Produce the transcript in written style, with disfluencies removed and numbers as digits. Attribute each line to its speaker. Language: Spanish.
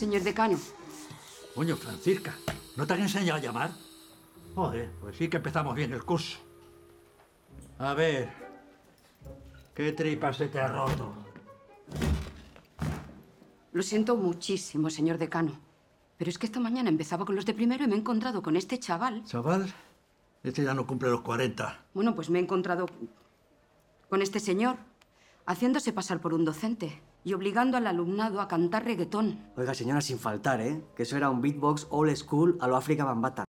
Speaker 1: señor decano.
Speaker 2: Coño, Francisca, ¿no te han enseñado a llamar? Joder, pues sí que empezamos bien el curso. A ver, ¿qué tripa se te ha roto?
Speaker 1: Lo siento muchísimo, señor decano. Pero es que esta mañana empezaba con los de primero y me he encontrado con este chaval.
Speaker 2: ¿Chaval? Este ya no cumple los 40.
Speaker 1: Bueno, pues me he encontrado con este señor haciéndose pasar por un docente y obligando al alumnado a cantar reggaetón.
Speaker 3: Oiga, señora, sin faltar, ¿eh? Que eso era un beatbox old school a lo África Bambata.